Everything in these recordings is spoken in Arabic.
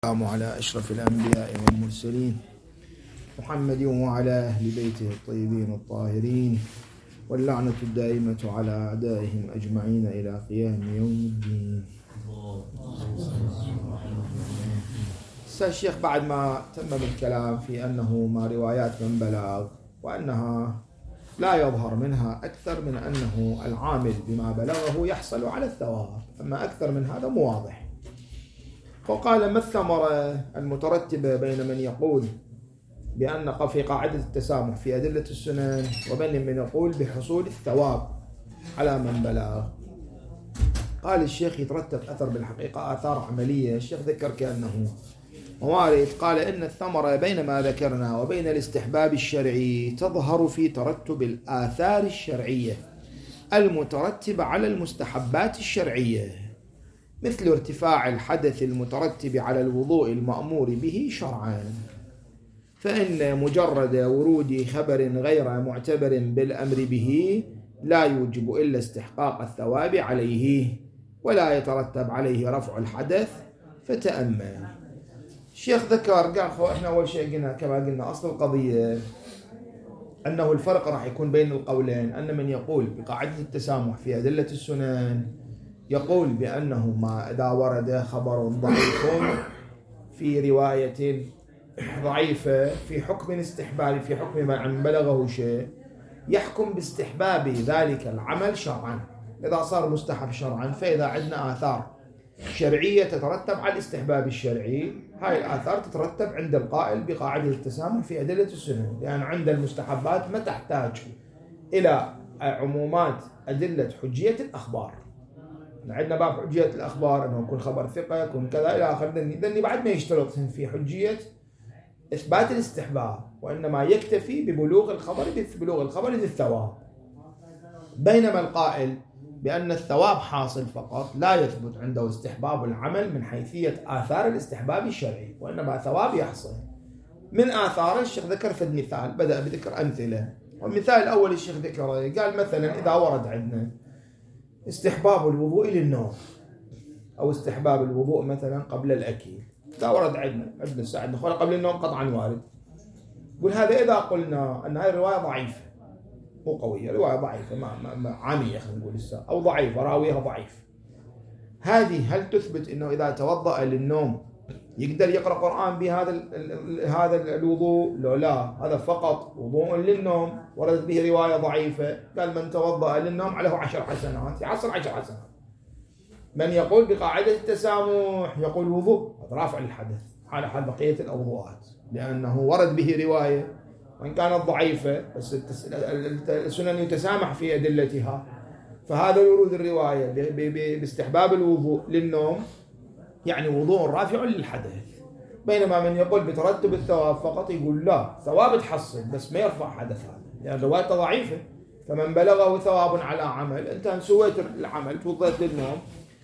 السلام على أشرف الأنبياء والمرسلين محمد وعلى أهل بيته الطيبين الطاهرين، واللعنة الدائمة على أعدائهم أجمعين إلى قيام يوم الدين. الشيخ بعد ما تمم الكلام في أنه ما روايات من بلاغ وأنها لا يظهر منها أكثر من أنه العامل بما بلغه يحصل على الثواب، أما أكثر من هذا مو واضح. وقال: ما الثمرة المترتبة بين من يقول بأن في قاعدة التسامح في أدلة السنن وبين من يقول بحصول الثواب على من بلغ؟ قال الشيخ: يترتب أثر بالحقيقة آثار عملية. الشيخ ذكر كأنه موارد. قال: إن الثمرة بين ما ذكرنا وبين الاستحباب الشرعي تظهر في ترتب الآثار الشرعية المترتبة على المستحبات الشرعية، مثل ارتفاع الحدث المترتب على الوضوء المأمور به شرعا، فإن مجرد ورود خبر غير معتبر بالأمر به لا يوجب إلا استحقاق الثواب عليه، ولا يترتب عليه رفع الحدث. فتأمل. الشيخ ذكر قال: احنا أول شيء قلنا كما قلنا أصل القضية أنه الفرق راح يكون بين القولين، أن من يقول بقاعدة التسامح في أدلة السنن يقول بأنه ما إذا ورد خبر ضعيف في رواية ضعيفة في حكم استحبابي، في حكم من بلغه شيء، يحكم باستحباب ذلك العمل شرعا إذا صار مستحب شرعا. فإذا عندنا آثار شرعية تترتب على الاستحباب الشرعي، هاي الآثار تترتب عند القائل بقاعدة التسامح في أدلة السنن، لأن عند المستحبات ما تحتاج إلى عمومات أدلة حجية الأخبار. عندنا باب حجية الأخبار أنه يكون خبر ثقة، يكون كذا إلى آخر، ذني بعد ما يشترط في حجية إثبات الاستحباب، وإنما يكتفي ببلوغ الخبر للثواب. بينما القائل بأن الثواب حاصل فقط لا يثبت عنده استحباب العمل من حيثية آثار الاستحباب الشرعي، وإنما ثواب يحصل من آثار. الشيخ ذكر في المثال، بدأ بذكر أمثلة، والمثال الأول الشيخ ذكره قال مثلا إذا ورد عندنا استحباب الوضوء للنوم، أو استحباب الوضوء مثلا قبل الأكل، إذا ورد عندنا الساعة قبل النوم قطعا وارد، قل هذا إذا قلنا أن هذه الرواية ضعيفة مو قوية، رواية ضعيفة عامية خلينا نقول أو ضعيفة راويها ضعيف، هذه هل تثبت أنه إذا توضأ للنوم يقدر يقرأ قرآن بهذا هذا الوضوء؟ لا، هذا فقط وضوء للنوم وردت به رواية ضعيفة. قال: من توضأ للنوم عليه 10 حسنات، يحصل 10 حسنات. من يقول بقاعدة التسامح يقول وضوء رافع للحدث على حال بقية الوضوءات، لأنه ورد به رواية وإن كانت ضعيفة، بس السنن يتسامح في أدلتها، فهذا ورود الرواية باستحباب الوضوء للنوم يعني وضوء رافع للحدث. بينما من يقول بترتب الثواب فقط يقول لا، ثواب تحصل بس ما يرفع حدث، هذا لأن روايته ضعيفة. فمن بلغه ثواب على عمل، أنت سويت العمل توضيت للنوم،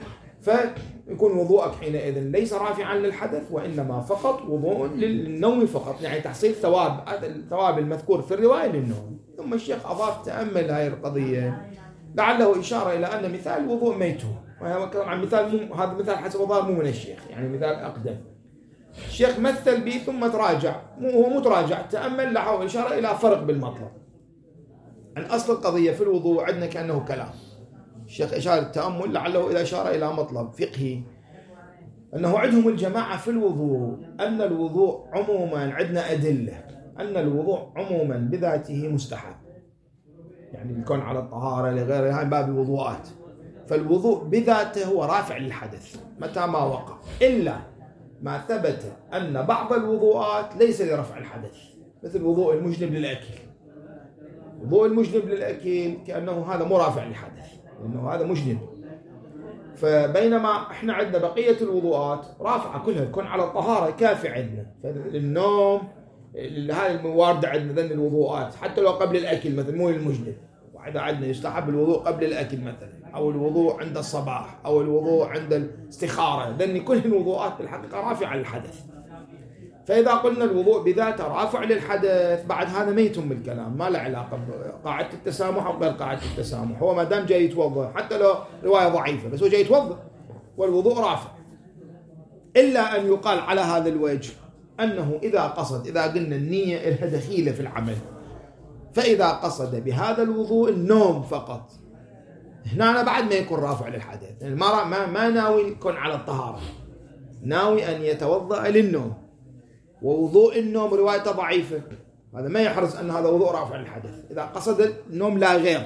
فيكون وضوءك حينئذ ليس رافعا للحدث، وإنما فقط وضوء للنوم فقط، يعني تحصيل الثواب المذكور في الرواية للنوم. ثم الشيخ أضاف: تأمل هذه القضية، لعله إشارة إلى أن مثال الوضوء ميتون، وهذا كلام عن مثال هذا مثال حسب الظاهر مو من الشيخ، يعني مثال أقدم. الشيخ مثل به ثم تراجع، هو متراجع، تأمل له إشارة إلى فرق بالمطلب. عن أصل القضية في الوضوء عندنا كأنه كلام، الشيخ إشارة التأمل لعله إلى إشارة إلى مطلب فقهي، أنه عندهم الجماعة في الوضوء أن الوضوء عموما عندنا أدلة أن الوضوء عموما بذاته مستحب، يعني الكون على الطهارة لغيرها باب الوضوءات، فالوضوء بذاته هو رافع للحدث متى ما وقع، إلا ما ثبت أن بعض الوضوءات ليس لرفع الحدث، مثل وضوء المجنب للأكل. وضوء المجنب للأكل كأنه هذا مو رافع للحدث لأنه هذا مجنب، فبينما احنا عندنا بقية الوضوءات رافعة كلها، الكون على الطهارة كافي عندنا. فالنوم هذه المواردة عندنا ذن الوضوءات حتى لو قبل الأكل مثل مو المجنب، وإذا عندنا يستحب الوضوء قبل الأكل مثلا، أو الوضوء عند الصباح، أو الوضوء عند الاستخارة، ذن كل الوضوءات بالحقيقة رافعة للحدث. فإذا قلنا الوضوء بذاته رافع للحدث، بعد هذا ميت بالكلام، ما له علاقة بقاعدة التسامح أو غير قاعدة التسامح. هو ما دام جاي يتوضأ حتى لو رواية ضعيفة، بس هو جاي يتوضأ والوضوء رافع، إلا أن يقال على هذا الوجه أنه إذا قصد، إذا قلنا النية لها دخيلة في العمل، فإذا قصد بهذا الوضوء النوم فقط، هنا أنا بعد ما يكون رافع للحدث، يعني ما ناوي يكون على الطهارة، ناوي أن يتوضأ للنوم، ووضوء النوم روايته ضعيفة، هذا ما يحرز أن هذا وضوء رافع للحدث. إذا قصد النوم لا غير،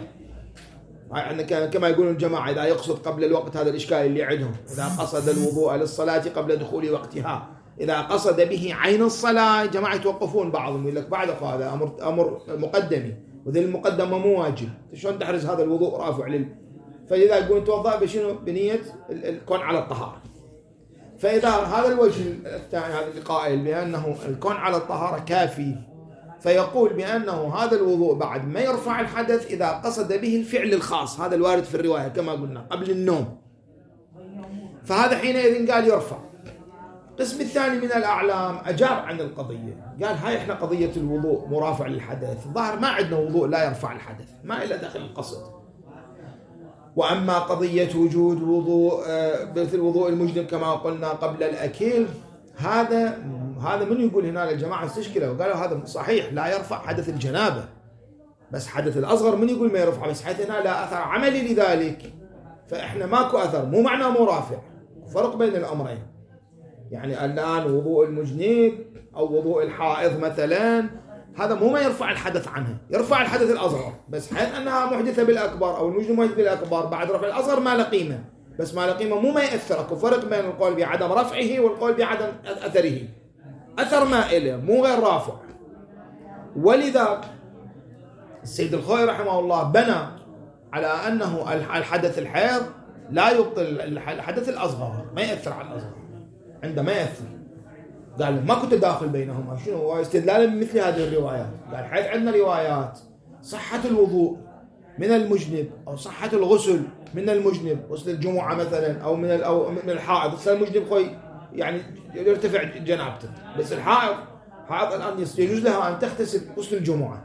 كما يقول الجماعة إذا يقصد قبل الوقت، هذا الإشكال اللي عندهم، إذا قصد الوضوء للصلاة قبل دخول وقتها، إذا قصد به عين الصلاة، جماعة يتوقفون بعضهم يقول لك بعد هذا أمر مقدمي، وذي المقدمة مو واجب، شلون تحرز هذا الوضوء رافع فإذا يقول توضأ بشنو؟ بنية الكون على الطهارة. فإذا هذا الوجه الثاني، هذا القائل بأنه الكون على الطهارة كافي، فيقول بأنه هذا الوضوء بعد ما يرفع الحدث إذا قصد به الفعل الخاص، هذا الوارد في الرواية كما قلنا قبل النوم، فهذا حينئذ قال يرفع. القسم الثاني من الأعلام أجاب عن القضية، قال هاي إحنا قضية الوضوء مرافع للحدث، ظاهر ما عندنا وضوء لا يرفع الحدث، ما إلا داخل القصد. وأما قضية وجود وضوء مثل وضوء المجنب كما قلنا قبل الأكل، هذا من يقول هنا الجماعة استشكلوا وقالوا هذا صحيح لا يرفع حدث الجنابة، بس حدث الأصغر من يقول ما يرفع، بس حيث هنا لا أثر عملي لذلك، فإحنا ماكو أثر، مو معنى مرافع، فرق بين الأمرين. يعني الآن وضوء المجنب أو وضوء الحائض مثلا، هذا مو ما يرفع الحدث عنها، يرفع الحدث الأصغر، بس حيث أنها محدثة بالأكبر أو المجنب محدث بالأكبر، بعد رفع الأصغر ما له قيمة، بس ما له قيمة مو ما يأثر. أكو فرق بين القول بعدم رفعه والقول بعدم أثره، أثر ما إله مو غير رافع. ولذا السيد الخوئي رحمه الله بنى على أنه الحدث الحيض لا يبطل الحدث الأصغر، ما يأثر على الأصغر، عندما يأثر قال ما كنت داخل بينهما. شنو هو استدلالا بمثل هذه الروايات؟ قال حيث عندنا روايات صحة الوضوء من المجنب أو صحة الغسل من المجنب، غسل الجمعة مثلا أو من الحائض، غسل المجنب خوي يعني يرتفع جنابته، بس الحائض الآن يجوز لها أن تغتسل غسل الجمعة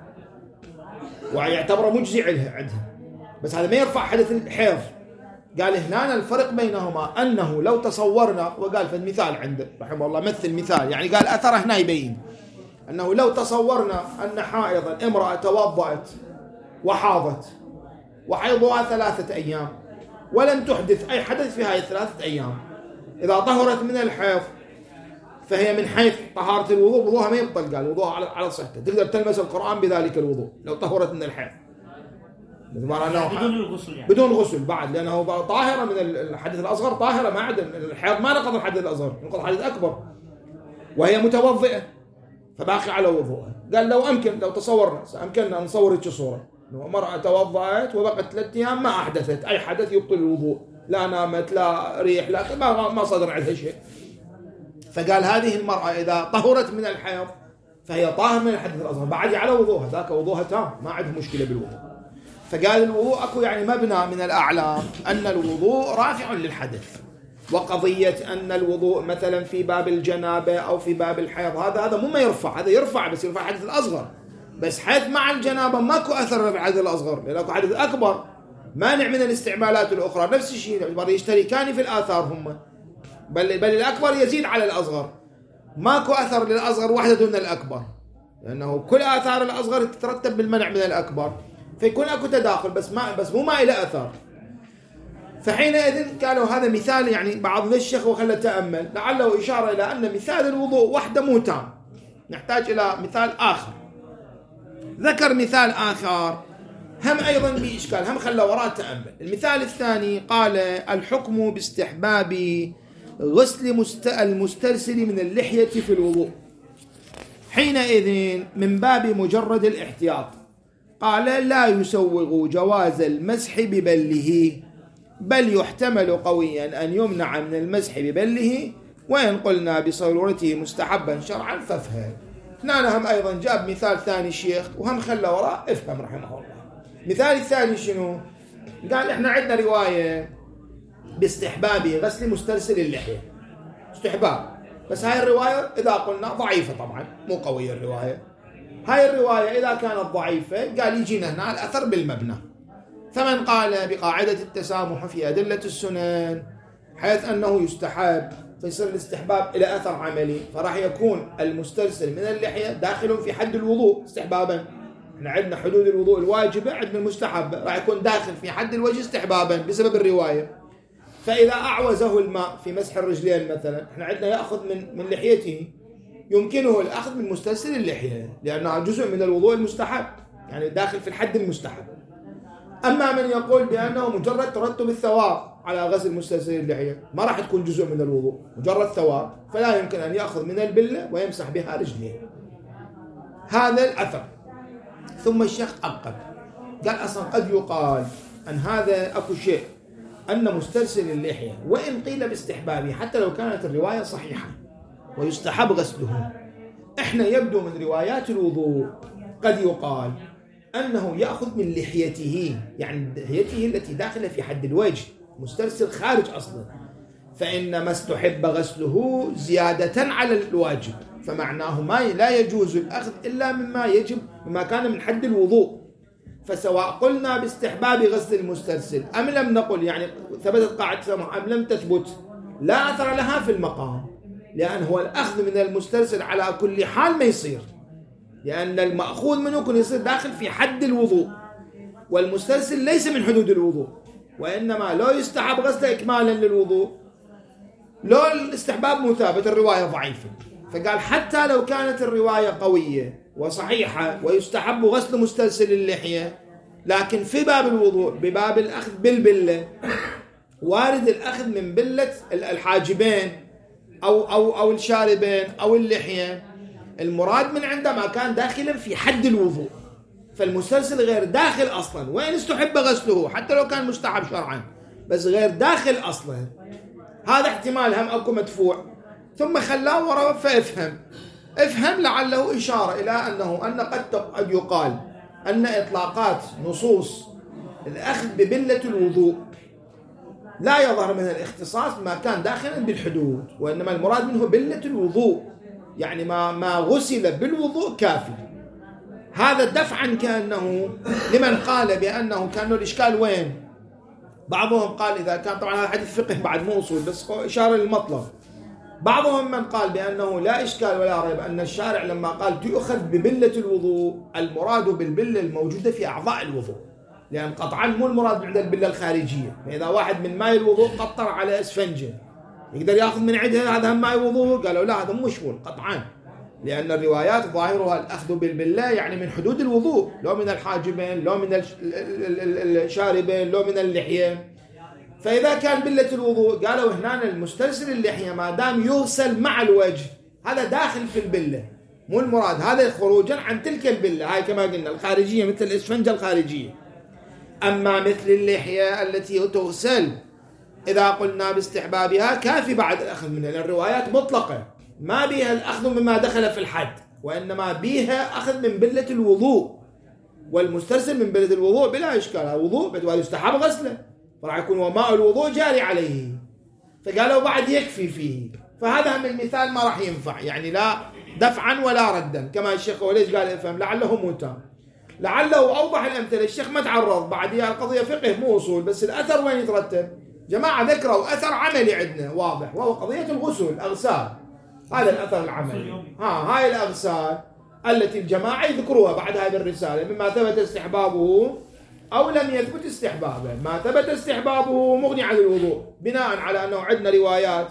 ويعتبر مجزي عندها، بس هذا ما يرفع حدث الحيض. قال هنا الفرق بينهما أنه لو تصورنا، وقال في المثال عنده رحمه الله مثل مثال، يعني قال أثره هنا يبين أنه لو تصورنا أن حائضا امرأة توضأت وحاضت وحيضها 3 أيام ولم تحدث أي حدث في هذه 3 أيام، إذا طهرت من الحيض فهي من حيث طهارة الوضوء وضوءها ما يبطل، قال وضوءها على صحته، تقدر تلمس القرآن بذلك الوضوء لو طهرت من الحيض بدون الغسل، يعني بدون غسل بعد، لأنه طاهرة من الحدث الأصغر، طاهرة ما عدا الحيض ما نقض الحدث الأصغر، نقض الحدث الأكبر، وهي متوضئة فباقي على وضوءها. قال لو تصورنا أمكننا أن نصور هيك صورة، امرأة توضأت وبقت 3 أيام ما أحدثت أي حدث يبطل الوضوء، لا نامت لا ريح لا ما صدر عندها شيء، فقال هذه المرأة إذا طهرت من الحيض فهي طاهر من الحدث الأصغر، بعد على وضوءها، ذاك وضوءها تام ما عنده مشكلة بالوضوء. فقال الوضوء أكو يعني مبنى من الأعلام أن الوضوء رافع للحدث، وقضية أن الوضوء مثلا في باب الجنابة أو في باب الحيض هذا مو ما يرفع، هذا يرفع بس يرفع الحدث الأصغر، بس حيث مع الجنابة ماكو أثر بالحدث الأصغر، لأنه حدث أكبر مانع من الاستعمالات الأخرى، نفس الشيء يشتركان في الآثار هم، بل الأكبر يزيد على الأصغر، ماكو أثر للأصغر وحده دون الأكبر، لأنه كل آثار الأصغر تترتب بالمنع من الأكبر، فيكون أكو تداخل بس مو ما إلى أثر. فحينئذ قالوا هذا مثال، يعني بعض الشيخ وخلى تأمل لعله إشارة إلى أن مثال الوضوء وحده مو تام، نحتاج إلى مثال آخر. ذكر مثال آخر هم أيضا بإشكال، هم خلى وراء تأمل. المثال الثاني قال الحكم باستحباب غسل المسترسل من اللحية في الوضوء، حينئذ من باب مجرد الاحتياط قال لا يسوغ جواز المسح ببله، بل يحتمل قويا أن يمنع من المسح ببله، وإن قلنا بصورته مستحبا شرعا فافهم. هنا هم أيضا جاب مثال ثاني الشيخ وهم خلى وراء افهم رحمه الله. مثال الثاني شنو؟ قال احنا عندنا رواية باستحباب غسل مسترسل اللحية، استحباب، بس هاي الرواية إذا قلنا ضعيفة طبعا مو قوية الرواية، هاي الرواية إذا كانت ضعيفة قال يجينا هنا الأثر بالمبنى. فمن قال بقاعدة التسامح في أدلة السنن حيث أنه يستحب في فيصير الاستحباب إلى أثر عملي، فراح يكون المسترسل من اللحية داخل في حد الوضوء استحبابا. احنا عندنا حدود الوضوء الواجبة، عندنا المستحبة، راح يكون داخل في حد الوجه استحبابا بسبب الرواية. فإذا أعوزه الماء في مسح الرجلين مثلا، احنا عندنا يأخذ من لحيته، يمكنه الأخذ من مسترسل اللحية لأنها جزء من الوضوء المستحب، يعني داخل في الحد المستحب. أما من يقول بأنه مجرد ترتب الثواب على غسل مسترسل اللحية ما راح تكون جزء من الوضوء، مجرد ثواب، فلا يمكن أن يأخذ من البلة ويمسح بها رجليه. هذا الأثر. ثم الشيخ أبقى قال أصلا قد يقال أن هذا أكو شيء، أن مسترسل اللحية وإن قيل باستحبابه حتى لو كانت الرواية صحيحة ويستحب غسله، إحنا يبدو من روايات الوضوء قد يقال أنه يأخذ من لحيته، يعني لحيته التي داخلة في حد الوجه، مسترسل خارج أصلا، فإنما استحب غسله زيادة على الواجب، فمعناه ما لا يجوز الأخذ إلا مما يجب، مما كان من حد الوضوء. فسواء قلنا باستحباب غسل المسترسل أم لم نقل، يعني ثبتت قاعدة سمع أم لم تثبت، لا أثر لها في المقام، لأن هو الأخذ من المسترسل على كل حال ما يصير، لأن المأخوذ منه يكون يصير داخل في حد الوضوء، والمسترسل ليس من حدود الوضوء، وإنما لو يستحب غسله إكمالا للوضوء، لو الاستحباب مثابت الرواية ضعيفة. فقال حتى لو كانت الرواية قوية وصحيحة ويستحب غسل مسترسل اللحية، لكن في باب الوضوء بباب الأخذ بالبلة وارد الأخذ من بلة الحاجبين أو الشاربين أو اللحية، المراد من عندما كان داخلا في حد الوضوء، فالمسترسل غير داخل أصلا وإن استحب غسله حتى لو كان مستحب شرعا، بس غير داخل أصلا. هذا احتمال هم أكو مدفوع، ثم خلاه وراء افهم لعله إشارة إلى أن قد يقال أن إطلاقات نصوص الأخذ ببلة الوضوء لا يظهر منها الاختصاص ما كان داخلا بالحدود، وإنما المراد منه بلة الوضوء، يعني ما غسل بالوضوء كافي. هذا دفعا كأنه لمن قال بأنه كان الإشكال وين؟ بعضهم قال إذا كان، طبعا هذا حديث فقه بعد مو أصول بس إشارة للمطلب، بعضهم من قال بأنه لا إشكال ولا ريب أن الشارع لما قال تؤخذ ببلة الوضوء المراد بالبلة الموجودة في أعضاء الوضوء، لأن قطعا مو المراد عند البلة الخارجية، فإذا واحد من ماء الوضوء قطر على اسفنجة يقدر يأخذ من عندها هذا هم ماء وضوء؟ قالوا لا، هذا مو مشمول قطعا، لأن الروايات ظاهرها الأخذ بالبلة يعني من حدود الوضوء، لو من الحاجبين، لو من الشاربين، لو من اللحية. فإذا كان بلة الوضوء قالوا هنا المسترسل اللحية ما دام يغسل مع الوجه هذا داخل في البلة، مو المراد هذا خروجا عن تلك البلة، هاي كما قلنا الخارجية مثل الإسفنجة الخارجية. أما مثل اللحية التي تغسل إذا قلنا باستحبابها كافي بعد الأخذ منها، لأن الروايات مطلقة ما بيها الأخذ مما دخل في الحد، وإنما بيها أخذ من بلة الوضوء، والمسترسل من بلة الوضوء بلا إشكال، وضوء بدوال يستحب غسله، فراح يكون وماء الوضوء جاري عليه، فقالوا بعد يكفي فيه. فهذا من المثال ما راح ينفع، يعني لا دفعا ولا ردا، كما الشيخ وليش قال افهم لعله موتام، لعله أوضح الأمثلة. الشيخ ما تعرض بعدها القضية فقه مو أصول، بس الأثر وين يترتب؟ جماعة ذكروا أثر عملي عندنا واضح، وهو قضية الغسل، الأغسال، هذا الأثر العملي. هاي الأغسال التي الجماعة يذكروها بعد هذه الرسالة مما ثبت استحبابه أو لم يثبت استحبابه. ما ثبت استحبابه مغني عن الوضوء، بناء على أنه عندنا روايات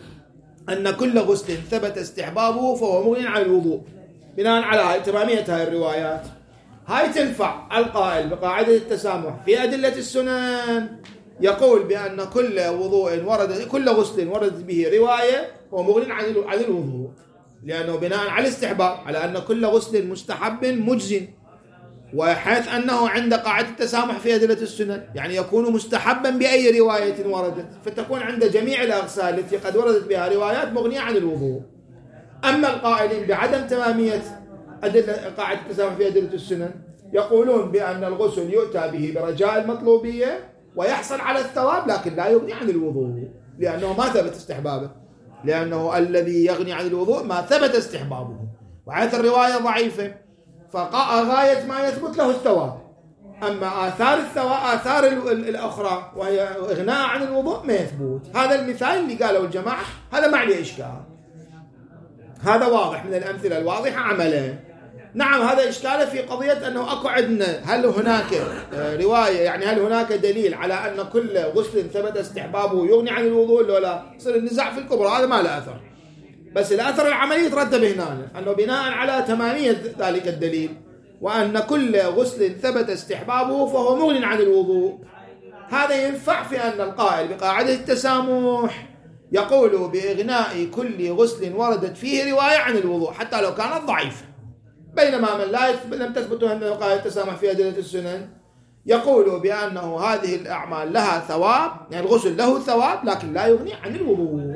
أن كل غسل ثبت استحبابه فهو مغني عن الوضوء، بناء على تمامية هذه الروايات. هاي تنفع القائل بقاعدة التسامح في أدلة السنن، يقول بأن كل وضوء ورد، كل غسل وردت به رواية هو مغني عن الوضوء، لأنه بناء على الاستحباب، على أن كل غسل مستحب مجزٍ، وحيث أنه عند قاعدة التسامح في أدلة السنن يعني يكون مستحبا بأي رواية وردت، فتكون عند جميع الأغسال التي قد وردت بها روايات مغنية عن الوضوء. أما القائلين بعدم تمامية أدلة قاعدة التسامح في أدلة السنن يقولون بأن الغسل يؤتى به برجاء المطلوبية ويحصل على الثواب، لكن لا يغني عن الوضوء، لأنه ما ثبت استحبابه، لأنه الذي يغني عن الوضوء ما ثبت استحبابه، وحيث الرواية ضعيفة فغاية ما يثبت له الثواب، أما آثار الأخرى وهي إغناء عن الوضوء ما يثبت. هذا المثال اللي قالوا الجماعة هذا ما عليه إشكال، هذا واضح من الأمثلة الواضحة عملا. نعم هذا إشكاله في قضية أنه أكو عندنا هل هناك رواية، يعني هل هناك دليل على أن كل غسل ثبت استحبابه يغني عن الوضوء ولا لا؟ يصير النزاع في الكبرى، هذا ما له أثر. بس الأثر العملي يترتب هنا أنه بناء على تمامية ذلك الدليل وأن كل غسل ثبت استحبابه فهو مغن عن الوضوء، هذا ينفع في أن القائل بقاعدة التسامح يقول بإغناء كل غسل وردت فيه رواية عن الوضوء حتى لو كانت ضعيفة، بينما من لم تثبت أن قاعدة التسامح في أدلة السنن يقول بأنه هذه الأعمال لها ثواب، يعني الغسل له ثواب لكن لا يغني عن الوضوء.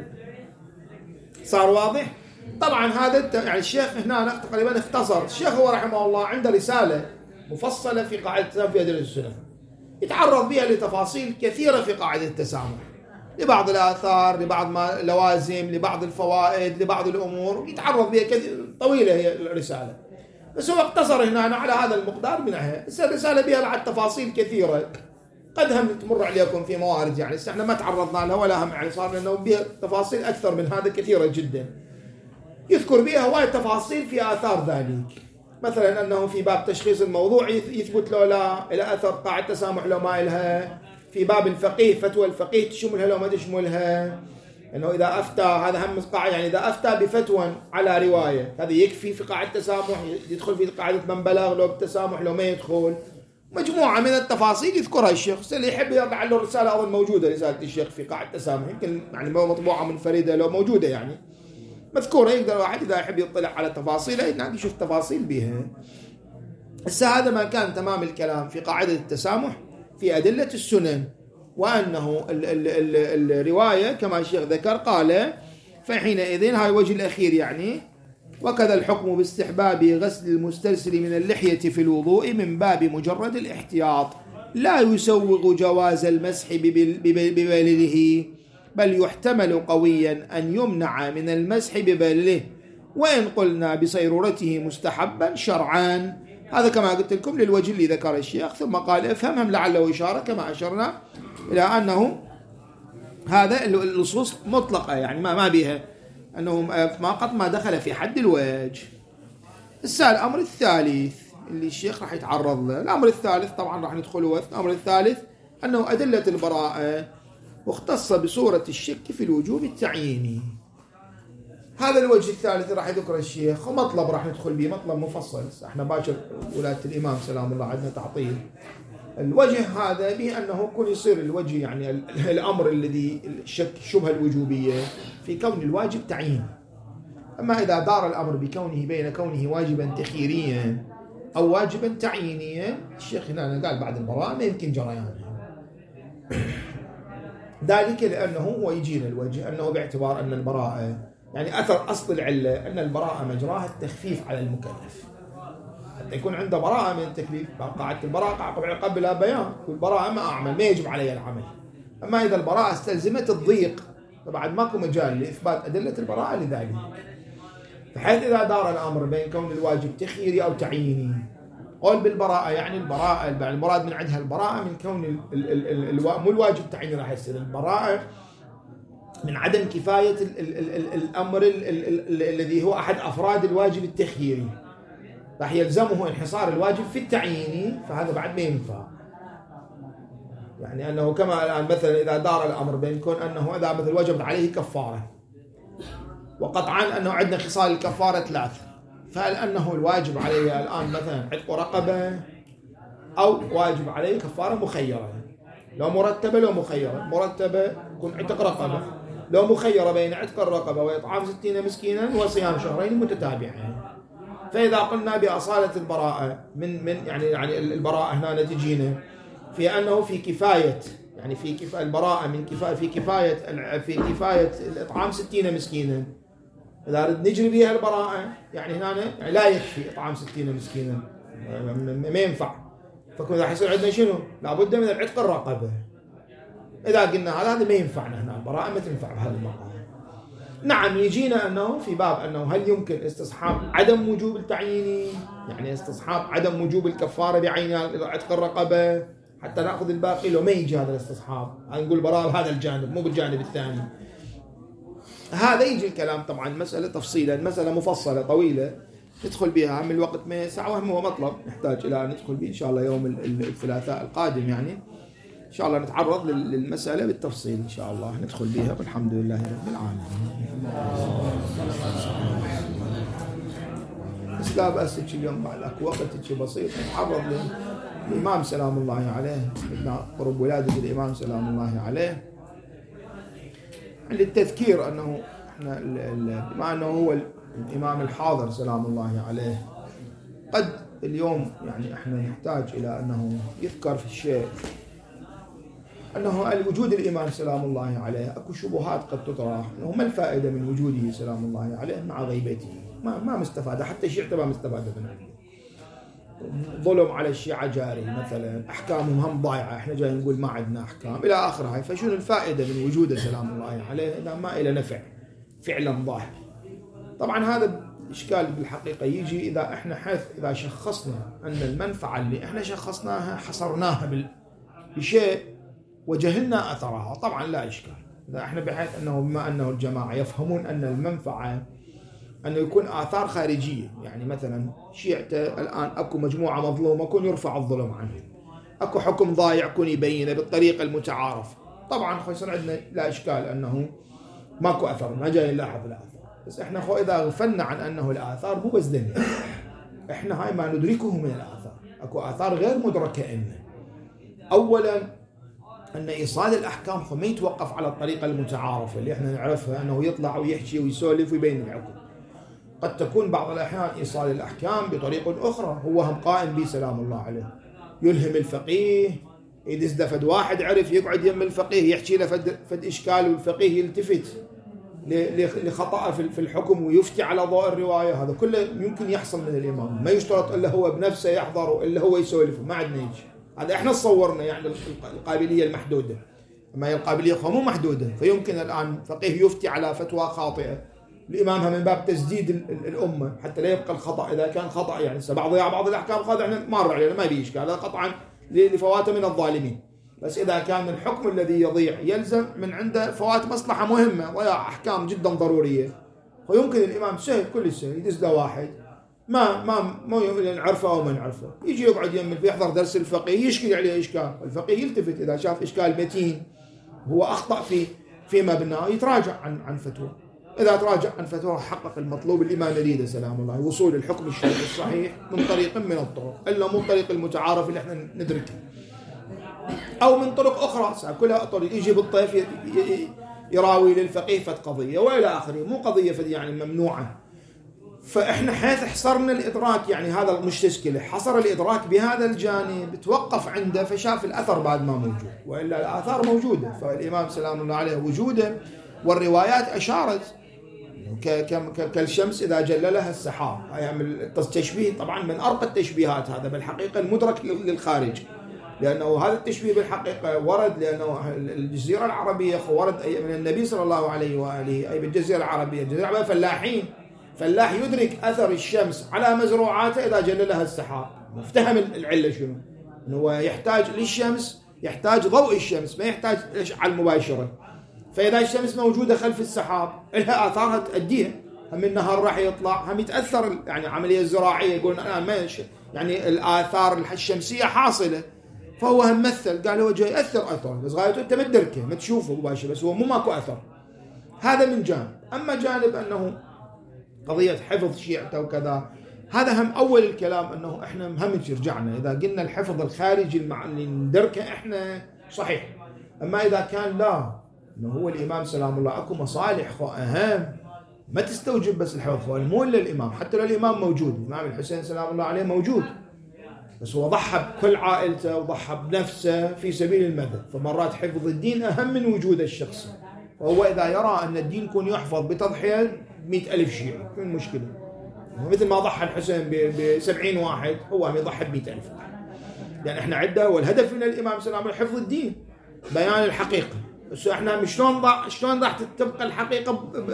صار واضح؟ طبعا هذا يعني الشيخ هنا تقريبا اختصر. الشيخ هو رحمه الله عنده رسالة مفصلة في قاعدة التسامح في أدلة السنن يتعرض بها لتفاصيل كثيرة في قاعدة التسامح، لبعض الآثار، لبعض ما لوازم، لبعض الفوائد، لبعض الأمور يتعرض بها طويلة هي الرسالة، بس هو اقتصر هنا على هذا المقدار منها. الرسالة بها بعد تفاصيل كثيرة قد هم تمر عليكم في موارد، يعني احنا ما تعرضنا لها ولا هم، يعني صار لنا بها تفاصيل أكثر من هذا كثيرة جدا. يذكر بها هواية تفاصيل في آثار ذلك، مثلا أنه في باب تشخيص الموضوع يثبت له لا إلى أثر قاعدة تسامح لو ما إلها، في باب الفقيه فتوى الفقيه تشملها لو ما تشملها، أنه إذا أفتى هذا هم قاعدة، يعني إذا أفتى بفتوى على رواية هذا يكفي في قاعدة التسامح، يدخل في قاعدة من بلغ لو بالتسامح لو ما يدخل. مجموعة من التفاصيل يذكرها الشيخ، اللي يحب يرجع له الرسالة أظن موجودة، رسالة الشيخ في قاعدة التسامح، يمكن يعني مطبوعة منفردة لو موجودة يعني مذكورة، يقدر واحد إذا يحب يطلع على تفاصيلها يعني يشوف تفاصيل بها. هذا ما كان تمام الكلام في قاعدة التسامح في أدلة السنن، وأنه الرواية كما الشيخ ذكر قال فحينئذ هاي الوجه الأخير يعني وكذا الحكم باستحباب غسل المسترسل من اللحية في الوضوء من باب مجرد الاحتياط لا يسوغ جواز المسح ببلله، بل يحتمل قويا أن يمنع من المسح ببلله، وإن قلنا بصيرورته مستحبا شرعا. هذا كما قلت لكم للوجه اللي ذكر الشيخ، ثم قال افهمهم لعله إشارة كما أشرنا إلى أنه هذا النصوص مطلقة، يعني ما بها أنه ما قد ما دخل في حد الوجه. الأمر الثالث اللي الشيخ راح يتعرض له، الأمر الثالث طبعا راح ندخله. الأمر الثالث أنه أدلة البراءة واختص بصورة الشك في الوجوب التعييني. هذا الوجه الثالث راح يذكر الشيخ، ومطلب راح ندخل به مطلب مفصل، احنا باكر ولاة الإمام سلام الله عندنا تعطيل. الوجه هذا به أنه يكون يصير الوجه يعني الأمر الذي الشك شبه الوجوبية في كون الواجب تعيين. أما إذا دار الأمر بكونه بين كونه واجبا تخييريا أو واجبا تعيينيا، الشيخ هنا قال بعد البراءة ما يمكن جريانه، ذلك لأنه هو يجينا الوجه أنه باعتبار أن البراءة يعني أثر أصل العلة أن البراءة مجراها التخفيف على المكلف، حتى يكون عنده براءة من التكليف. قاعدة البراءة قبلها بيان البراءة ما أعمل ما يجب علي العمل. أما إذا البراءة استلزمت الضيق فبعد ماكو مجال لإثبات أدلة البراءة لذلك، فحيث إذا دار الأمر بين كون الواجب تخييري أو تعييني، قول بالبراءة يعني البراءة المراد من عندها البراءة من كون مو الواجب تعييني، راح يصير البراءة من عدم كفاية الأمر الذي هو أحد أفراد الواجب التخييري، راح يلزمه انحصار الواجب في التعييني، فهذا بعد ما ينفع. يعني أنه كما الآن مثلا إذا دار الأمر بين كون أنه إذا مثل وجب عليه كفارة، وقطعا أنه عندنا خصال الكفارة 3، فهل أنه الواجب عليه الآن مثلا عتق رقبة أو واجب عليه كفارة مخيرة؟ لو مرتبة لو مخيرة، مرتبة يكون عتق رقبة، لو مخيرة بين عتق الرقبة وإطعام 60 مسكينا وصيام شهرين متتابعين. فإذا قلنا بأصالة البراءة من يعني البراءة هنا تجينا في أنه في كفاية، يعني في كفاية البراءة من كفاية في كفاية الإطعام 60 مسكينا، إذا نجري بها البراءة يعني هنا يعني لا يكفي إطعام 60 مسكينا ما ينفع، فكون راح يصير عندنا شنو؟ لابد من العتق الرقبة. إذا قلنا هذا ما ينفعنا هنا البراءة ما تنفع بهذا المقام. نعم يجينا أنه في باب أنه هل يمكن استصحاب عدم وجوب التعيين، يعني استصحاب عدم وجوب الكفارة بعينها إذا عتق الرقبة حتى نأخذ الباقي، لو ما يجي هذا الاستصحاب نقول براءة بهذا الجانب مو بالجانب الثاني. هذا يجي الكلام طبعا مسألة تفصيلا، مسألة مفصلة طويلة ندخل بها من الوقت ما يسع، وهم هو مطلب نحتاج إلى أن ندخل به إن شاء الله يوم الثلاثاء القادم، يعني إن شاء الله نتعرض للمسألة بالتفصيل إن شاء الله ندخل بها، والحمد لله رب العالمين. بس لا بأس اليوم بعد أكو وقت بسيط نتعرض للإمام سلام الله عليه، بدنا قرب ولادة الإمام سلام الله عليه، للتذكير أنه إحنا بما أنه هو الإمام الحاضر سلام الله عليه، قد اليوم يعني إحنا نحتاج إلى أنه يذكر في الشيء أنه الوجود الإمام سلام الله عليه أكو شبهات قد تطرح، أنه ما الفائدة من وجوده سلام الله عليه مع غيبته، ما مستفادة، حتى الشيعة ما مستفادة من عنده، ظلم على الشيعة جاري مثلا، أحكامهم هم ضايعة، إحنا جاي نقول ما عندنا أحكام إلى آخرها، فشنو الفائدة من وجوده سلام الله عليه إذا ما إلى نفع فعلا ظاهر. طبعا هذا إشكال بالحقيقة يجي إذا إحنا إذا شخصنا أن المنفعة اللي إحنا شخصناها حصرناها بشيء وجهلنا أثرها، طبعا لا إشكال. إذا إحنا بحيث أنه بما أنه الجماعة يفهمون أن المنفعة أنه يكون آثار خارجية، يعني مثلا شيعته الآن أكو مجموعة مظلومة كون يرفع الظلم عنهم، أكو حكم ضايع كون يبينه بالطريقة المتعارف، طبعا خيصر عندنا لا إشكال أنه ماكو أثر، ما جاي نلاحظ الآثار. بس إحنا إذا غفلنا عن أنه الآثار مو بس دنيا، إحنا هاي ما ندركه من الآثار، أكو آثار غير مدركة إلنا. أولا أن إيصال الأحكام ما يتوقف على الطريقة المتعارفة اللي إحنا نعرفها، أنه يطلع ويحكي ويسولف ويبين الحكم. قد تكون بعض الأحيان إيصال الأحكام بطريقة أخرى هو هم قائم به سلام الله عليه، يلهم الفقيه، إذا فد واحد عرف يقعد يم الفقيه يحكي له فد إشكال، والفقيه يلتفت لخطأ في الحكم ويفتي على ضوء الرواية. هذا كله يمكن يحصل من الإمام، ما يشترط إلا هو بنفسه يحضر إلا هو يسولف، ما عندنا هيك. هذا إحنا صورنا يعني القابلية المحدودة، أما هي القابلية مو محدودة، فيمكن الآن فقيه يفتي على فتوى خاطئة الإمامها من باب تسديد الأمة حتى لا يبقى الخطأ، إذا كان خطأ يعني بعض الأحكام خاطئة احنا مر علينا ما بيه إشكال، هذا قطعا لفواته من الظالمين. بس إذا كان الحكم الذي يضيع يلزم من عنده فوات مصلحة مهمة، ضياع أحكام جدا ضرورية، فيمكن الإمام سهل كل سهل يدز له واحد ما نعرفه أو ما نعرفه، يجي يقعد يمل يحضر درس الفقيه يشكل عليه إشكال، الفقيه يلتفت إذا شاف إشكال متين هو أخطأ في مبناه يتراجع عن فتوى، إذا تراجع عن فتوى حقق المطلوب الإمام يريده سلام الله، وصول الحكم الشرعي الصحيح من طريق من الطرق، إلا مو طريق المتعارف اللي احنا ندركه، أو من طرق أخرى كلها طريق يجي بالطيف يراوي للفقيه فت قضية وإلى آخره، مو قضية يعني ممنوعة. فإحنا حيث حصرنا الإدراك، يعني هذا مش تشكيله، حصر الإدراك بهذا الجانب توقف عنده فشاف الأثر بعد ما موجود، وإلا الآثار موجودة. فالإمام سلام الله عليه وجوده، والروايات أشارت كالشمس إذا جللها السحاب، يعمل التشبيه طبعا من أرقى التشبيهات، هذا بالحقيقة المدرك للخارج، لأنه هذا التشبيه بالحقيقة ورد لأنه الجزيرة العربية ورد من النبي صلى الله عليه وآله، أي بالجزيرة العربية، الجزيرة العربية فلاحين، فلاح يدرك أثر الشمس على مزروعاته إذا جللها السحاب، مفتهم العلة شنو، أنه يحتاج للشمس، يحتاج ضوء الشمس، ما يحتاج على المباشرة. فإذا الشمس موجودة خلف السحاب لها آثارها تأديها، هم النهار راح يطلع، هم يتأثر يعني عملية الزراعية، يقولون ماشي يعني الآثار الشمسية حاصلة، فهو هم مثل قال هو جاي أثر بس غايته أنت ما تدركه ما تشوفه مباشر، بس هو مو ماكو أثر. هذا من جانب. أما جانب أنه قضية حفظ شيعته وكذا، هذا هم أول الكلام، أنه إحنا هم رجعنا إذا قلنا الحفظ الخارجي اللي ندركه إحنا صحيح، أما إذا كان لا، أنه هو الإمام سلام الله أكو مصالح أهم ما تستوجب بس الحفظ، مو إلا الإمام، حتى لو الإمام موجود، الإمام الحسين سلام الله عليه موجود، بس هو ضحى بكل عائلته وضحى بنفسه في سبيل المذهب، فمرات حفظ الدين أهم من وجود الشخص. فهو إذا يرى أن الدين يكون يحفظ بتضحية 100,000 شيعي، شو المشكلة؟ مثل ما ضحى الحسين ب70 واحد، هو هم يضحي ب100,000 واحد، لأن إحنا عدة، والهدف من الإمام سلام الله حفظ الدين، بيان الحقيقة، بس احنا شلون راح تبقى الحقيقه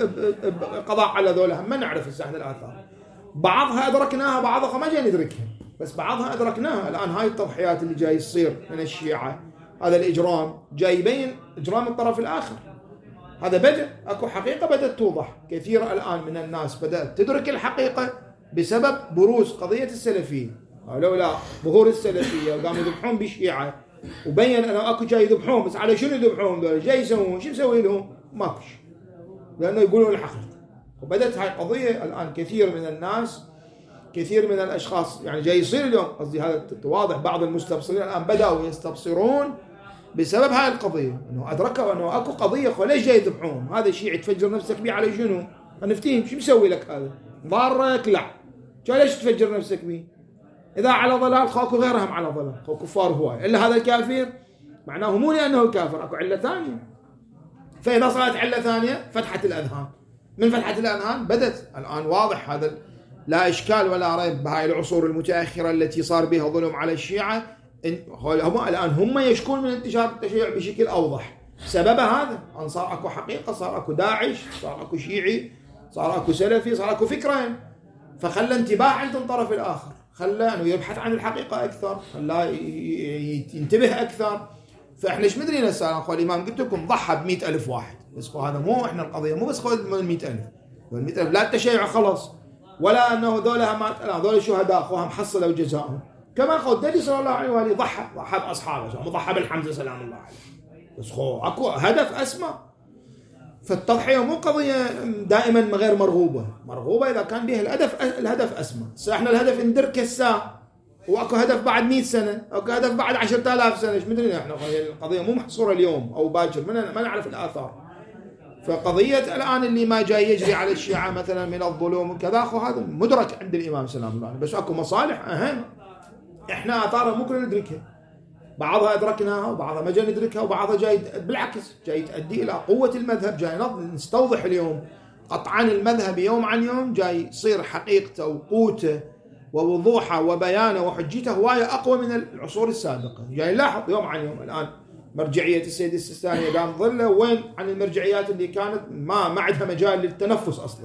بقضاء على ذولا؟ ما نعرف هسه احنا الاثار، بعضها ادركناها بعضها ما جاي ندركها، بس بعضها ادركناها. الان هاي التضحيات اللي جاي يصير من الشيعه، هذا الاجرام جاي يبين اجرام الطرف الاخر. هذا بدأ اكو حقيقه بدات توضح. كثير الان من الناس بدات تدرك الحقيقه بسبب بروز قضيه السلفيه. لولا ظهور السلفيه وقاموا يذبحون بالشيعه وبين انه اكو جاي يذبحون، بس على شنو يذبحون ذول؟ جاي يسوون شو مسوي لهم؟ ماكو شيء، لانه يقولون الحقيقه. وبدات هاي قضيه الان كثير من الناس، كثير من الاشخاص يعني جاي يصير اليوم، قصدي هذا واضح، بعض المستبصرين الان بداوا يستبصرون بسبب هاي القضيه، انه ادركوا انه اكو قضيه، ليش جاي يذبحون؟ هذا شيعي تفجر نفسك بيه على شنو؟ نفتهم شو مسوي لك هذا؟ ضارك؟ لا. ليش تفجر نفسك بيه؟ إذا على ضلال خاكو غيرهم على ضلال، خاكو كفار هواي، إلا هذا الكافر معناه مو لأنه كافر، أكو علة ثانية. فإذا صارت علة ثانية فتحت الأذهان، من فتحت الأذهان بدت الآن واضح هذا، لا إشكال ولا ريب بهاي العصور المتأخرة التي صار بها ظلم على الشيعة. هم الآن هم يشكون من انتشار التشيع بشكل أوضح. سبب هذا أن صار أكو حقيقة، صار أكو داعش، صار أكو شيعي، صار أكو سلفي، صار أكو فكرين، فخلى انتباه عند الطرف الآخر، خلى انه يبحث عن الحقيقه اكثر، خلاه ينتبه اكثر. فاحنا ايش مدري هسه اخو الامام قلت لكم ضحى ب100,000 واحد، بس هذا مو احنا القضيه مو بس 100,000 وال100,000 لا التشيع خلص، ولا انه ذولا شهداء اخوهم حصلوا جزاءهم. كما قال النبي صلى الله عليه واله ضحى باصحابه، ضحى بالحمزه سلام الله عليه، بس اكو هدف اسمى. فالتضحية مو قضية دائما غير مرغوبة إذا كان بها الهدف أسمى. احنا الهدف ندرك الساعة، واكو هدف بعد 100 سنة، اكو هدف بعد 10,000 سنة، ايش مدري احنا القضية مو محصورة اليوم أو باكر، ما نعرف الآثار. فقضية الآن اللي ما جاي يجري على الشيعة مثلا من الظلم وكذا، هذا مدرك عند الإمام سلام الله عليه، بس اكو مصالح أهم احنا آثارها مو كلنا ندركها، بعضها أدركناها وبعضها ما جاي ندركها، وبعضها جاي بالعكس جاي تؤدي إلى قوة المذهب. جاي نستوضح اليوم قطعا المذهب يوم عن يوم، جاي يصير حقيقته وقوته ووضوحه وبيانه وحجته هواية أقوى من العصور السابقة. جاي نلاحظ يوم عن يوم الآن مرجعية السيد السيستاني قام ظله وين عن المرجعيات اللي كانت ما عندها مجال للتنفس أصلا.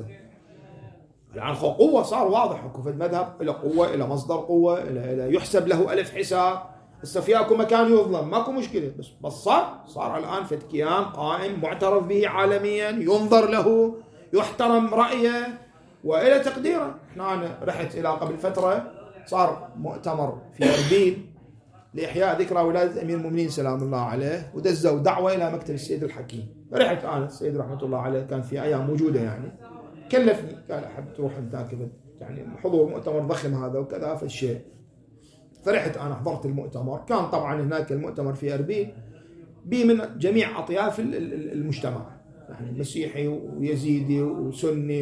الآن قوة صار واضح، في المذهب إلى قوة، إلى مصدر قوة، إلى يحسب له ألف حساب. هسه في اكو مكان يظلم ماكو مشكله، بس صار الان فد كيان قائم معترف به عالميا، ينظر له، يحترم رايه والى تقديره. انا رحت الى قبل فتره، صار مؤتمر في اربيل لاحياء ذكرى ولاده امير المؤمنين سلام الله عليه، ودزوا دعوه الى مكتب السيد الحكيم. فرحت انا، السيد رحمه الله عليه كان في ايام موجوده يعني، كلفني قال احب تروح هناك يعني حضور مؤتمر ضخم هذا وكذا فالشيء. فرحت أنا حضرت المؤتمر. كان طبعا هناك المؤتمر في أربيل من جميع أطياف المجتمع، يعني مسيحي ويزيدي وسني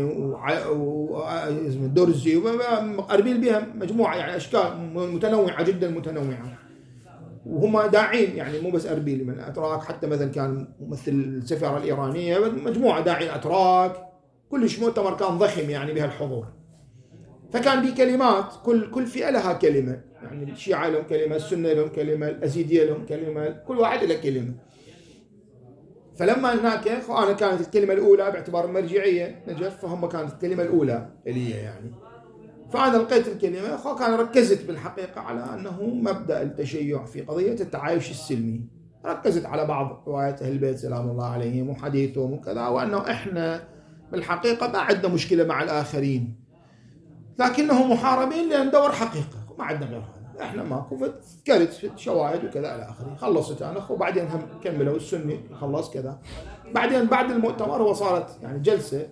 ودرزي، أربيل بها مجموعة يعني أشكال متنوعة جدا متنوعة، وهم داعين يعني مو بس أربيل، من أتراك حتى مثلا كان ممثل السفارة الإيرانية، مجموعة داعين أتراك، كلش مؤتمر كان ضخم يعني بها الحضور. فكان بي كلمات، كل فئة لها كلمة، يعني الشيعة لهم كلمة، السنة لهم كلمة، الأزيدية لهم كلمة، كل واحد له كلمة. فلما هناك أنا كانت الكلمة الأولى باعتبار المرجعية نجف، فهم كانت الكلمة الأولى إلي يعني. فأنا لقيت الكلمة كان ركزت بالحقيقة على أنه مبدأ التشيع في قضية التعايش السلمي، ركزت على بعض روايات أهل البيت سلام الله عليهم وحديثهم وكذا، وأنه إحنا بالحقيقة ما عندنا مشكلة مع الآخرين، لكنهم محاربين لأن دور حقيقة ما عندنا غير هذا، احنا ماكو. فذكرت شواهد وكذا الى اخره، خلصت انا وبعدين هم كملوا السني خلص كذا. بعدين بعد المؤتمر وصارت يعني جلسه،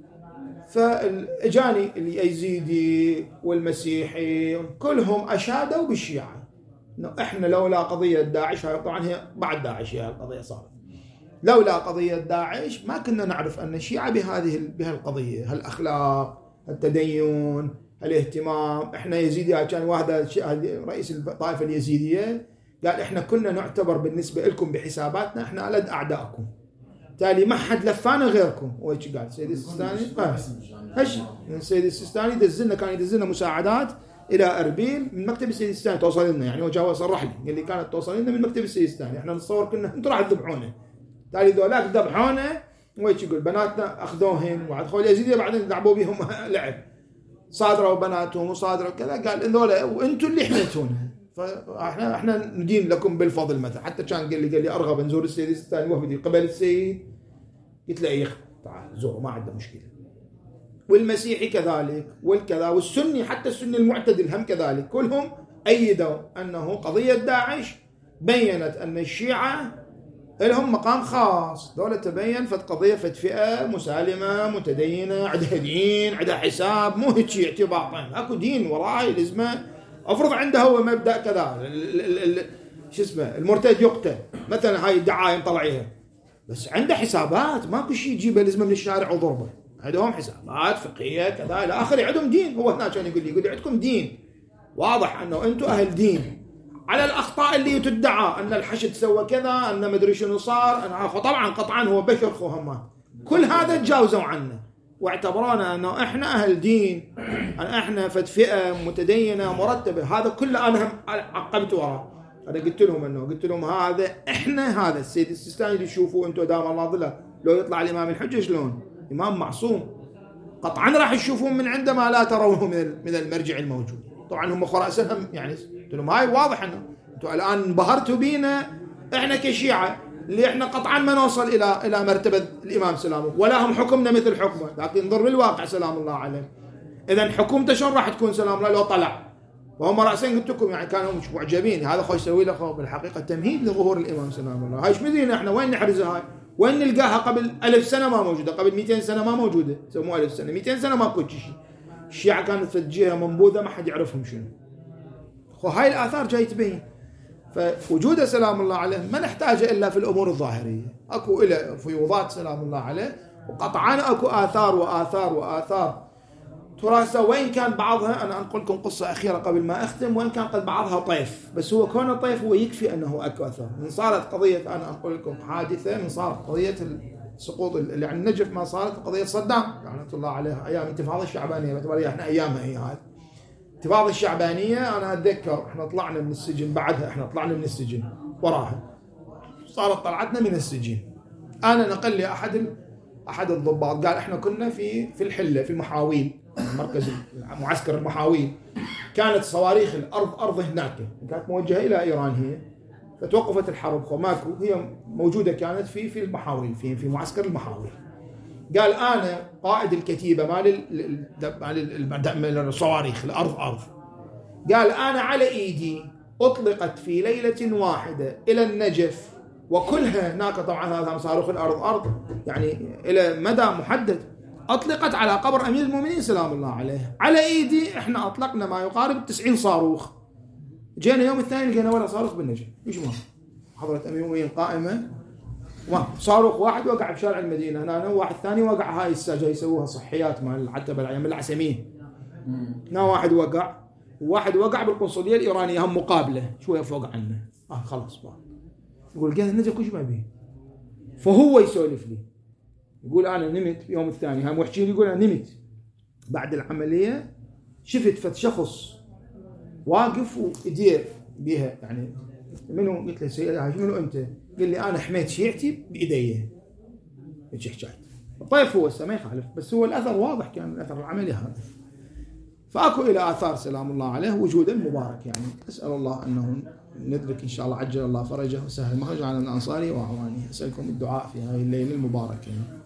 فاجاني اليزيدي والمسيحي كلهم اشادوا بالشيعه، انه احنا لولا قضيه داعش، طبعا هي بعد داعش هي القضيه صارت، لولا قضيه داعش ما كنا نعرف ان الشيعه بهذه القضيه، هالاخلاق، التدين، الاهتمام. احنا يزيدي كان واحد رئيس الطائفه اليزيديه قال احنا كنا نعتبر بالنسبه لكم بحساباتنا احنا ألد اعدائكم، بالتالي ما حد لفانا غيركم. وهيك قال السيد السيستاني. السيد السيستاني كان يدزلنا مساعدات الى اربيل من مكتب السيد السيستاني، توصل لنا يعني، هو جاء صرح لي قال لي كانت توصل لنا من مكتب السيد السيستاني، احنا نتصور كنا انتم راح تذبحونا تالي ذولاك ذبحونه ويش يقول بناتنا اخذوهن وعد خوي يزيد بعدين لعبوا بيهم لعب صادروا بناتهم وصادروا كذا. قال ذولا وانتم اللي حميتونها فاحنا ندين لكم بالفضل. مثلا حتى كان قال لي ارغب نزور السيد السيستاني وهو قبل السيد، قلت له يا اخي تعال زوره ما عنده مشكله. والمسيحي كذلك والكذا والسني، حتى السني المعتدل هم كذلك، كلهم ايدوا انه قضيه داعش بينت ان الشيعه لهم مقام خاص. دولة تبين فت قضية فت فئة مسالمة متدينة عندها دين عندها حساب، مو هيك اعتباطا، اكو دين وراي لازمه. افرض عنده هو مبدأ كذا شو اسمه المرتد يقتل مثلا، هاي الدعاية مطلعيها، بس عنده حسابات ماكو شيء يجيبه لازمه من الشارع وضربه. عندهم حسابات فقهية كذا الى اخره، عندهم دين. هو هنا كان يقول لي عندكم دين واضح انه انتم اهل دين. على الأخطاء اللي تدعى أن الحشد سوى كذا أن مدري شنو صار، طبعا قطعا هو بشر خوهمات، كل هذا تجاوزوا عنه واعتبرونا أنه إحنا أهل دين، إحنا فئة متدينة مرتبة. هذا كله أنا عقبت وراه. أنا قلت لهم هذا إحنا، هذا السيد السيستاني اللي تشوفوه أنتم دام الله ظله لو يطلع الإمام الحجة شلون إمام معصوم، قطعا راح تشوفون من عنده ما لا ترونه من المرجع الموجود. طبعا هم خراسانهم يعني قلت لهم هاي واضح انه انتم الان انبهرتوا بينا احنا كشيعه اللي احنا قطعا ما نوصل الى مرتبه الامام سلام الله، ولا هم حكمنا مثل حكمه، لكن انظر بالواقع سلام الله عليه. اذا حكومته شلون راح تكون سلام الله لو طلع؟ وهم راسا قلت لكم يعني كانوا مش معجبين. هذا خو يسوي له بالحقيقه تمهيد لظهور الامام سلام الله. هاي ايش مدينا احنا وين نحرزها؟ هاي وين نلقاها؟ قبل 1000 سنه ما موجوده، قبل 200 سنه ما موجوده، سموها 1000 سنه 200 سنه ماكو شيء. الشيعة كانت في الجهه منبوذه ما حد يعرفهم شنو. وهاي الآثار جاي تبين. فوجود سلام الله عليه ما نحتاج إلا في الأمور الظاهرية، أكو إلى فيوضات سلام الله عليه، وقطعا أكو آثار وآثار وآثار تراثة، وين كان بعضها أنا أنقل لكم قصة أخيرة قبل ما أختم، وين كان قد بعضها طيف، بس هو كونه طيف هو يكفي أنه أكو أثر. من صارت قضية أنا أنقل لكم حادثة، من صارت قضية السقوط اللي عن النجف، ما صارت قضية صدام لعنة الله عليه أيام انتفاضة الشعبانية، باعتبار إحنا أيامها هي هذه انتفاضة الشعبانية. أنا أتذكر إحنا طلعنا من السجن، بعدها إحنا طلعنا من السجن وراها صارت طلعتنا من السجن. أنا نقل لي أحد الضباط قال إحنا كنا في الحلة في المحاويل، مركز معسكر المحاويل، كانت صواريخ الأرض هناك كانت موجهة إلى إيران هي، فتوقفت الحرب ماكو، هي موجودة كانت في المحاويل في معسكر المحاويل. قال أنا قائد الكتيبة مال الصواريخ الأرض. قال أنا على إيدي أطلقت في ليلة واحدة إلى النجف وكلها هناك، طبعا هذا صاروخ الأرض يعني إلى مدى محدد، أطلقت على قبر أمير المؤمنين سلام الله عليه. على إيدي إحنا أطلقنا ما يقارب 90 صاروخ. جينا يوم الثاني لقينا ولا صاروخ بالنجف، مش ما حضرة أمير المؤمنين قائمة، صاروخ واحد وقع بشارع المدينة هنا، واحد ثاني وقع هاي الساجة يسووها صحيات مال حتى بالأيام العسمية، هنا واحد وقع بالقنصلية الإيرانية هم مقابلة شوية فوق عنه. خلاص بقى يقول قال النجف كل ما بيه. فهو يسولف لي يقول أنا نمت يوم الثاني، هم وحشين يقول أنا نمت بعد العملية، شفت فت شخص واقف وإيديه بيها يعني منو؟ قلت له سيدي منو أنت؟ قال لي أنا حميت شيعتي بإيديه. إيش حكاية؟ طيب هو ما يخالف، بس هو الأثر واضح، كان الأثر العملي هذا. فأكو إلى آثار سلام الله عليه وجودا مبارك يعني. أسأل الله أنه ندرك إن شاء الله، عجل الله فرجه وسهل مخرجه على الأنصاري وأعوانه. أسألكم الدعاء في هذه الليلة المباركة.